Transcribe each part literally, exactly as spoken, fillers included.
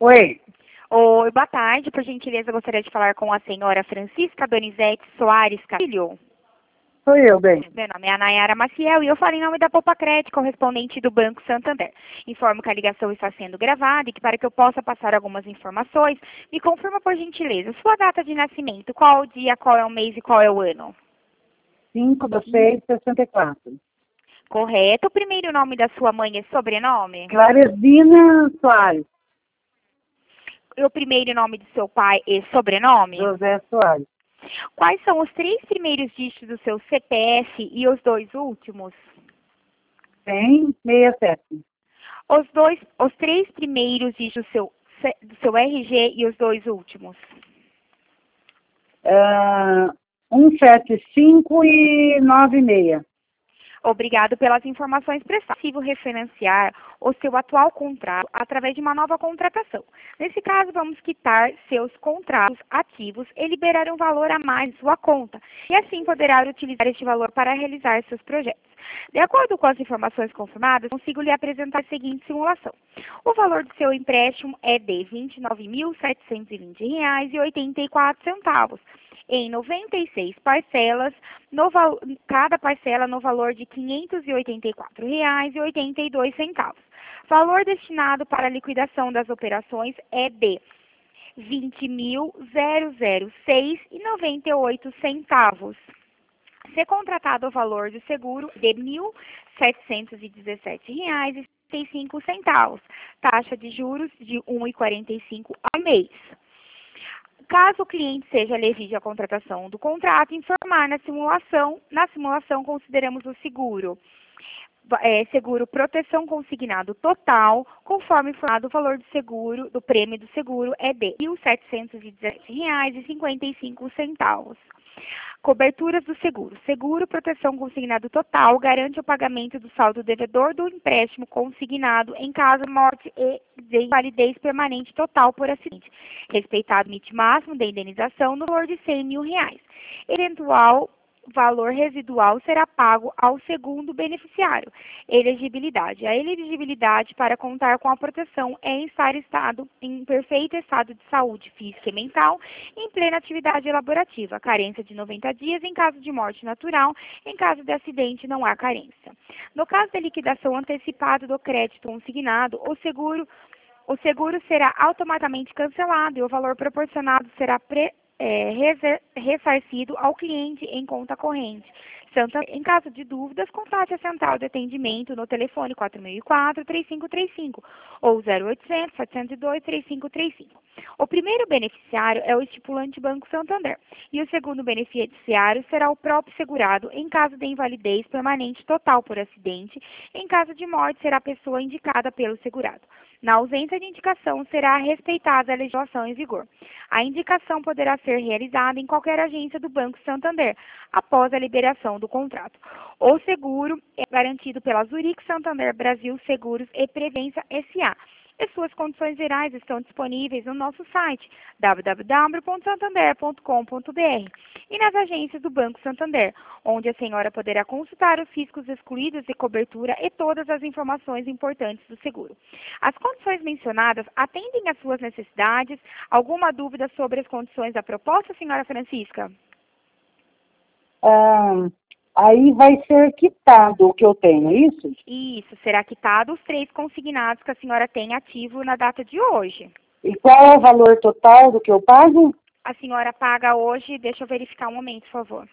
Oi, Oi, boa tarde. Por gentileza, gostaria de falar com a senhora Francisca Donizete Soares Castilho. sou eu, bem. Meu nome é Nayara Maciel e eu falo em nome da Poupa Crédito, correspondente do Banco Santander. Informo que a ligação está sendo gravada e que para que eu possa passar algumas informações, me confirma por gentileza sua data de nascimento, qual o dia, qual é o mês e qual é o ano. cinco de seis de sessenta e quatro. Correto. O primeiro nome da sua mãe é sobrenome? Claresina Soares. E o primeiro nome do seu pai é sobrenome? José Soares. Quais são os três primeiros dígitos do seu C P F e os dois últimos? cem, sessenta e sete. Os dois, os três primeiros dígitos do seu, C- do seu R G e os dois últimos. Ah, cento e setenta e cinco e noventa e seis. Obrigado pelas informações prestadas. É possível refinanciar o seu atual contrato através de uma nova contratação. Nesse caso, vamos quitar seus contratos ativos e liberar um valor a mais em sua conta. E assim poderá utilizar este valor para realizar seus projetos. De acordo com as informações confirmadas, consigo lhe apresentar a seguinte simulação. O valor do seu empréstimo é de vinte e nove mil setecentos e vinte reais e oitenta e quatro centavos. Em noventa e seis parcelas, no val- cada parcela no valor de quinhentos e oitenta e quatro reais e oitenta e dois centavos. Valor destinado para a liquidação das operações é de vinte mil seis e noventa e oito centavos. Se contratado o valor do seguro de mil setecentos e dezessete reais e setenta e cinco centavos. Taxa de juros de um vírgula quarenta e cinco ao mês. Caso o cliente seja legítimo à contratação do contrato, informar na simulação. Na simulação, consideramos o seguro. É, seguro proteção consignado total, conforme informado, o valor do seguro, do prêmio do seguro é de mil setecentos e dezessete reais e cinquenta e cinco centavos. Coberturas do seguro. Seguro proteção consignado total garante o pagamento do saldo devedor do empréstimo consignado em caso de morte e de invalidez permanente total por acidente. Respeitado o limite máximo da indenização no valor de cem mil reais. Eventual valor residual será pago ao segundo beneficiário. Elegibilidade. A elegibilidade para contar com a proteção é em estar estado, em perfeito estado de saúde física e mental, em plena atividade elaborativa. Carência de noventa dias em caso de morte natural. Em caso de acidente, não há carência. No caso da liquidação antecipada do crédito consignado, o seguro, o seguro será automaticamente cancelado e o valor proporcionado será pre É, ressarcido ao cliente em conta corrente. Santa, em caso de dúvidas, contate a central de atendimento no telefone quatro mil e quatro, três cinco três cinco ou zero oitocentos, setecentos e dois, três cinco três cinco. O primeiro beneficiário é o estipulante Banco Santander e o segundo beneficiário será o próprio segurado em caso de invalidez permanente total por acidente. Em caso de morte, será a pessoa indicada pelo segurado. Na ausência de indicação, será respeitada a legislação em vigor. A indicação poderá ser realizada em qualquer agência do Banco Santander, após a liberação do contrato. O seguro é garantido pela Zurich Santander Brasil Seguros e Previdência S A E suas condições gerais estão disponíveis no nosso site w w w ponto santander ponto com ponto b r e nas agências do Banco Santander, onde a senhora poderá consultar os riscos excluídos de cobertura e todas as informações importantes do seguro. As condições mencionadas atendem às suas necessidades? Alguma dúvida sobre as condições da proposta, senhora Francisca? Ah, aí vai ser quitado o que eu tenho, é isso? Isso, será quitado os três consignados que a senhora tem ativo na data de hoje. E qual é o valor total do que eu pago? A senhora paga hoje, deixa eu verificar um momento, por favor.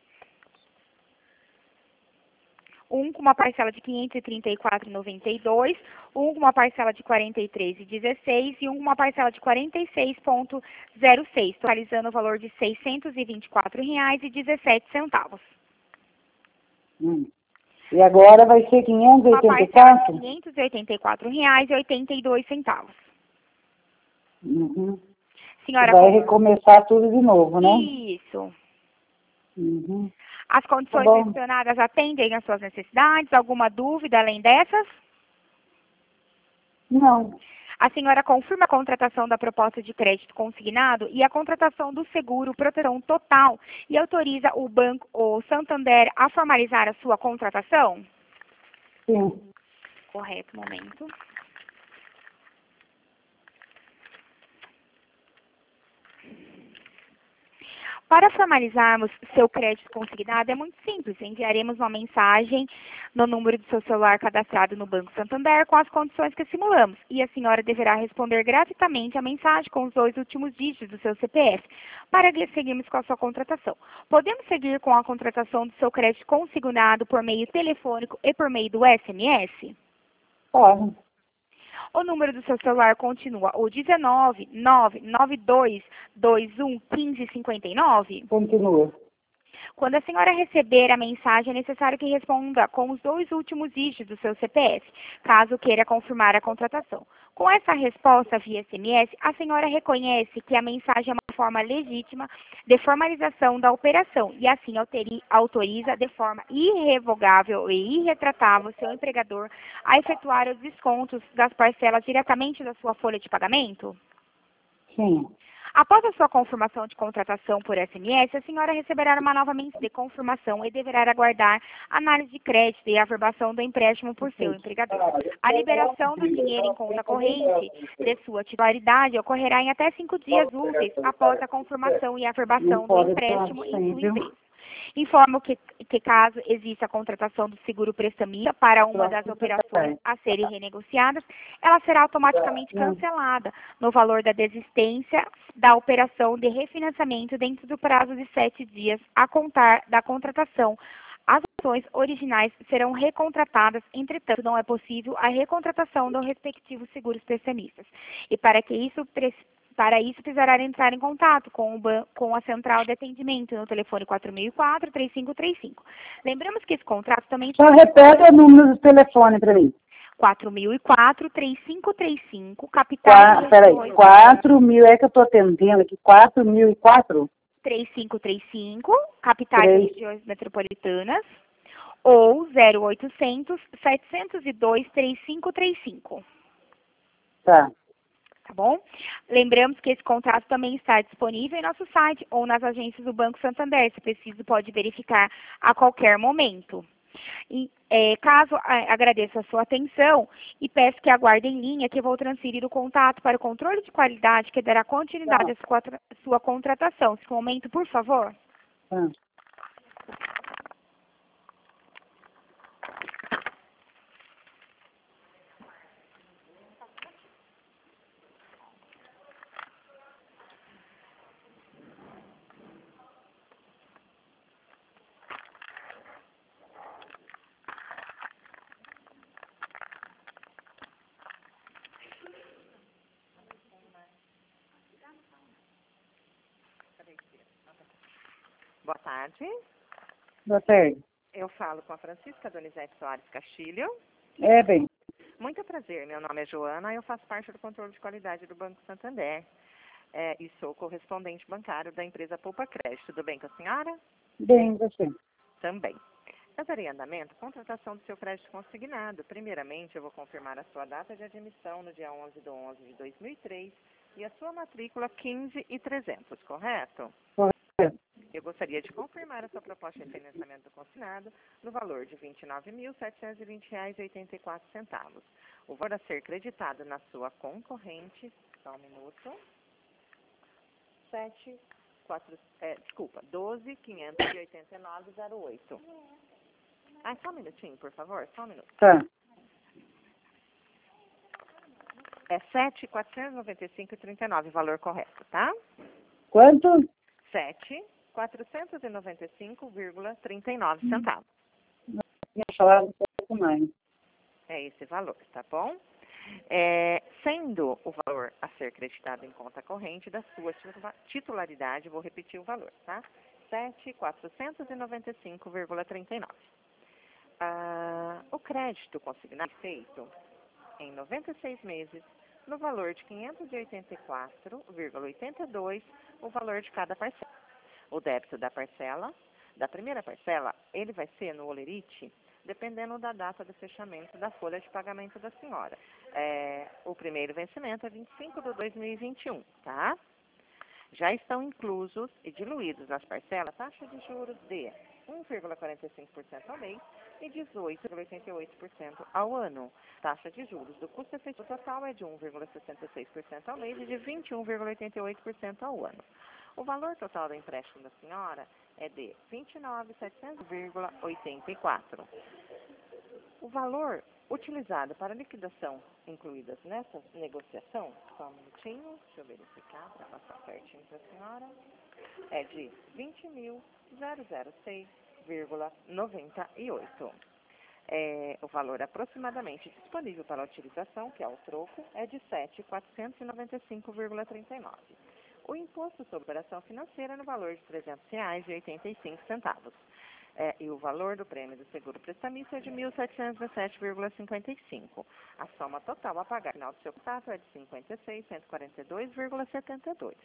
Um com uma parcela de quinhentos e trinta e quatro reais e noventa e dois centavos, um com uma parcela de quarenta e três reais e dezesseis centavos e um com uma parcela de quarenta e seis reais e zero seis centavos, totalizando o valor de seiscentos e vinte e quatro reais e dezessete centavos. Hum. E agora vai ser quinhentos e Uma oitenta e parcela de quatro? quinhentos e oitenta e quatro reais e oitenta e dois centavos. Uhum. Senhora, Vai com- recomeçar tudo de novo, né? Isso. Uhum. As Tá condições bom. mencionadas atendem às suas necessidades? Alguma dúvida além dessas? Não. A senhora confirma a contratação da proposta de crédito consignado e a contratação do seguro proteção total e autoriza o banco, o Santander, a formalizar a sua contratação? Sim. Correto, momento. Para formalizarmos seu crédito consignado é muito simples. Enviaremos uma mensagem no número do seu celular cadastrado no Banco Santander com as condições que simulamos. E a senhora deverá responder gratuitamente a mensagem com os dois últimos dígitos do seu C P F para que seguirmos com a sua contratação. Podemos seguir com a contratação do seu crédito consignado por meio telefônico e por meio do S M S? Pode. O número do seu celular continua o dezenove, nove nove dois, dois um, quinze, cinquenta e nove? Continua. Quando a senhora receber a mensagem, é necessário que responda com os dois últimos dígitos do seu C P F, caso queira confirmar a contratação. Com essa resposta via S M S, a senhora reconhece que a mensagem é uma forma legítima de formalização da operação e assim alteri- autoriza de forma irrevogável e irretratável seu empregador a efetuar os descontos das parcelas diretamente da sua folha de pagamento? Sim. Após a sua confirmação de contratação por S M S, a senhora receberá uma nova mensagem de confirmação e deverá aguardar análise de crédito e averbação do empréstimo por seu empregador. A liberação do dinheiro em conta corrente de sua titularidade ocorrerá em até cinco dias úteis após a confirmação e averbação do empréstimo em sua empresa. Informo que, que caso exista a contratação do seguro prestamista para uma das operações a serem renegociadas, ela será automaticamente cancelada no valor da desistência da operação de refinanciamento dentro do prazo de sete dias a contar da contratação. As ações originais serão recontratadas, entretanto, não é possível a recontratação dos respectivos seguros prestamistas. E para que isso Para isso, precisará entrar em contato com, o ban com a central de atendimento no telefone quatro mil e quatro, três cinco três cinco. Lembramos que esse contrato também... Só repete o número do telefone para mim. quatro mil e quatro, três cinco três cinco, capital de Peraí, quatro mil, é que eu estou atendendo aqui, quatro mil e quatro? três cinco três cinco, capitais Três. de regiões metropolitanas, ou zero oitocentos, setecentos e dois, trinta e cinco trinta e cinco. Tá. Tá bom? Lembramos que esse contrato também está disponível em nosso site ou nas agências do Banco Santander. Se preciso, pode verificar a qualquer momento. E, é, caso é, agradeça a sua atenção e peço que aguarde em linha que eu vou transferir o contato para o controle de qualidade que dará continuidade à sua, sua contratação. Esse momento, por favor. Tá. Boa tarde. Boa tarde. Eu falo com a Francisca Donizete Soares Castilho. É, bem. Muito prazer, meu nome é Joana, eu faço parte do controle de qualidade do Banco Santander é, e sou correspondente bancário da empresa Poupa Crédito. Tudo bem com a senhora? Bem, você. Também. Eu darei andamento à contratação do seu crédito consignado. Primeiramente, eu vou confirmar a sua data de admissão no dia onze de onze de dois mil e três e a sua matrícula quinze e trezentos, correto? Correto. Eu gostaria de confirmar a sua proposta de financiamento consignado no valor de vinte e nove mil, setecentos e vinte reais e oitenta e quatro centavos. O valor a ser creditado na sua concorrente, só um minuto, sete, quatro, é, desculpa, doze, quinhentos e oitenta e nove, zero oito. Ah, só um minutinho, por favor, só um minuto. Tá. É sete, quatrocentos e noventa e cinco e trinta e nove, valor correto, tá? Quanto? sete, quatrocentos e noventa e cinco vírgula trinta e nove centavos. Tinha falado um pouco mais. É esse valor, tá bom? É, sendo o valor a ser creditado em conta corrente da sua titularidade, vou repetir o valor, tá? sete, quatrocentos e noventa e cinco vírgula trinta e nove. Ah, o crédito consignado é feito em noventa e seis meses, no valor de quinhentos e oitenta e quatro vírgula oitenta e dois, o valor de cada parcela. O débito da parcela, da primeira parcela, ele vai ser no holerite, dependendo da data de fechamento da folha de pagamento da senhora. É, o primeiro vencimento é vinte e cinco de dois mil e vinte e um, tá? Já estão inclusos e diluídos nas parcelas taxa de juros de um vírgula quarenta e cinco por cento ao mês e dezoito vírgula oitenta e oito por cento ao ano. Taxa de juros do custo efetivo total é de um vírgula sessenta e seis por cento ao mês e de vinte e um vírgula oitenta e oito por cento ao ano. O valor total do empréstimo da senhora é de vinte e nove mil e setecentos vírgula oitenta e quatro. O valor utilizado para liquidação incluídas nessa negociação, só um minutinho, deixa eu verificar para passar certinho para a senhora, é de vinte mil e seis vírgula noventa e oito. É, o valor aproximadamente disponível para utilização, que é o troco, é de sete mil quatrocentos e noventa e cinco vírgula trinta e nove. O imposto sobre operação financeira é no valor de trezentos reais e oitenta e cinco centavos. É, e o valor do prêmio do seguro prestamista é de mil setecentos e dezessete vírgula cinquenta e cinco. A soma total a pagar no final do seu contrato é de cinquenta e seis mil cento e quarenta e dois vírgula setenta e dois.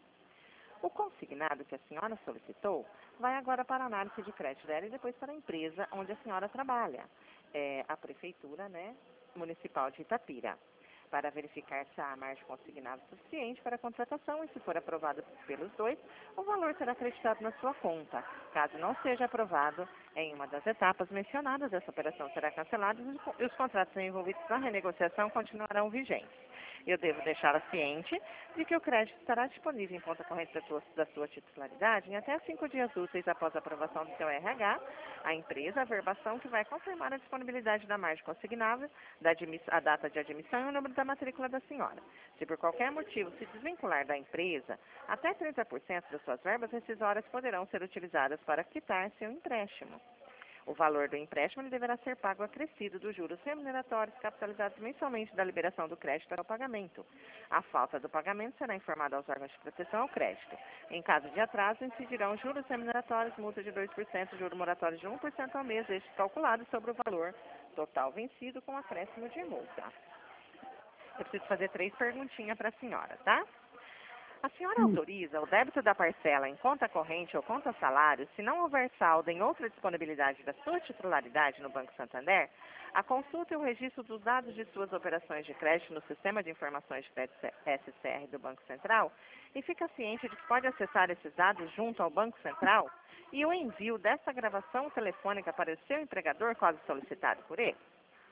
O consignado que a senhora solicitou vai agora para a análise de crédito dela e depois para a empresa onde a senhora trabalha, é, a Prefeitura, né, Municipal de Itapira, para verificar se há margem consignada suficiente para a contratação e, se for aprovado pelos dois, o valor será acreditado na sua conta. Caso não seja aprovado em uma das etapas mencionadas, essa operação será cancelada e os contratos envolvidos na renegociação continuarão vigentes. Eu devo deixá-la ciente de que o crédito estará disponível em conta corrente da sua, da sua titularidade em até cinco dias úteis após a aprovação do seu R H, a empresa, a verbação que vai confirmar a disponibilidade da margem consignável, da a data de admissão e o número da matrícula da senhora. Se por qualquer motivo se desvincular da empresa, até trinta por cento das suas verbas rescisórias poderão ser utilizadas para quitar seu empréstimo. O valor do empréstimo ele deverá ser pago acrescido dos juros remuneratórios capitalizados mensalmente da liberação do crédito ao pagamento. A falta do pagamento será informada aos órgãos de proteção ao crédito. Em caso de atraso, incidirão juros remuneratórios, multa de dois por cento, juros moratórios de um por cento ao mês, este calculado sobre o valor total vencido com acréscimo de multa. Eu preciso fazer três perguntinhas para a senhora, tá? A senhora autoriza o débito da parcela em conta corrente ou conta salário se não houver saldo em outra disponibilidade da sua titularidade no Banco Santander? A consulta e o registro dos dados de suas operações de crédito no Sistema de Informações de Crédito S C R do Banco Central e fica ciente de que pode acessar esses dados junto ao Banco Central e o envio dessa gravação telefônica para o seu empregador, caso solicitado por ele?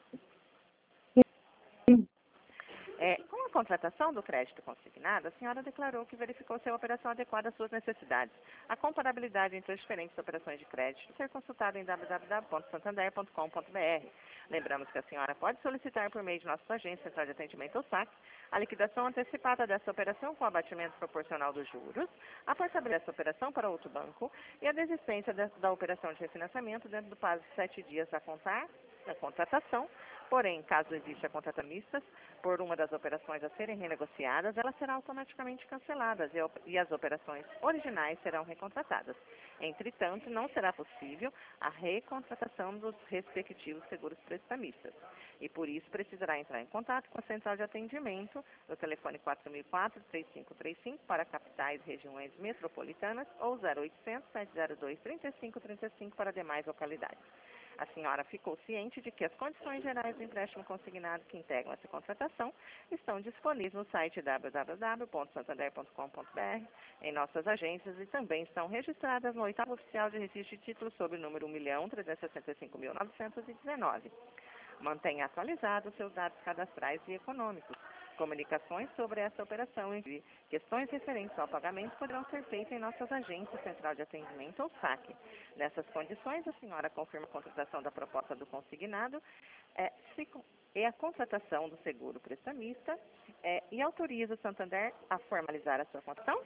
É, com a contratação do crédito consignado, a senhora declarou que verificou se a operação adequada às suas necessidades. A comparabilidade entre as diferentes operações de crédito deve ser consultada em w w w ponto santander ponto com ponto b r. Lembramos que a senhora pode solicitar por meio de nossa agência central de atendimento ou S A C a liquidação antecipada dessa operação com abatimento proporcional dos juros, a portabilidade dessa operação para outro banco e a desistência da, da operação de refinanciamento dentro do prazo de sete dias a contar da contratação. Porém, caso exista contratamistas por uma das operações a serem renegociadas, ela será automaticamente cancelada e as operações originais serão recontratadas. Entretanto, não será possível a recontratação dos respectivos seguros prestamistas. E por isso precisará entrar em contato com a central de atendimento no telefone quatro mil e quatro, três cinco três cinco para capitais e regiões metropolitanas ou zero oitocentos, sete zero dois, trinta e cinco trinta e cinco para demais localidades. A senhora ficou ciente de que as condições gerais do empréstimo consignado que integram essa contratação estão disponíveis no site w w w ponto santander ponto com ponto b r, em nossas agências e também estão registradas no oitavo oficial de registro de títulos sob o número um milhão trezentos e sessenta e cinco mil novecentos e dezenove. Mantenha atualizados seus dados cadastrais e econômicos. Comunicações sobre essa operação e questões referentes ao pagamento poderão ser feitas em nossas agências central de atendimento ou S A C. Nessas condições, a senhora confirma a contratação da proposta do consignado é, se, e a contratação do seguro prestamista é, e autoriza o Santander a formalizar a sua contratação?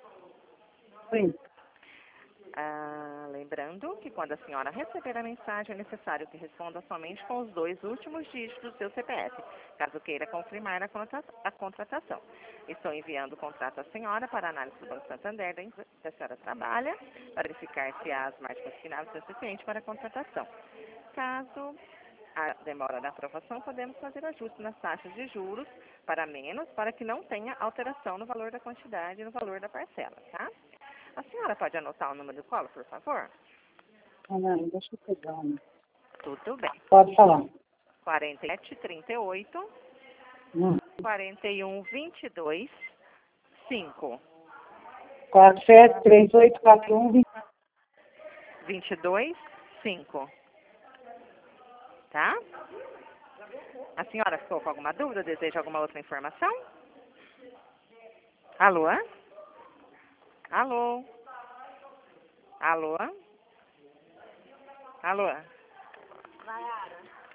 Sim. Ah, lembrando que quando a senhora receber a mensagem, é necessário que responda somente com os dois últimos dígitos do seu C P F, caso queira confirmar a, contrata a contratação. Estou enviando o contrato à senhora para análise do Banco Santander, da empresa que a senhora trabalha, para verificar se as margens consignadas são suficientes para a contratação. Caso a demora da aprovação, podemos fazer ajuste nas taxas de juros para menos, para que não tenha alteração no valor da quantidade e no valor da parcela, tá? A senhora pode anotar o número do colo, por favor? Ah, não, deixa eu pegar. Tudo bem. Pode falar. quarenta e sete, trinta e oito, Hum. quarenta e um, vinte e dois, cinco. quatro sete três oito quatro um vinte e dois, cinco. Tá? A senhora ficou com alguma dúvida? Deseja alguma outra informação? Alô? Alô? Alô? Alô? Nayara.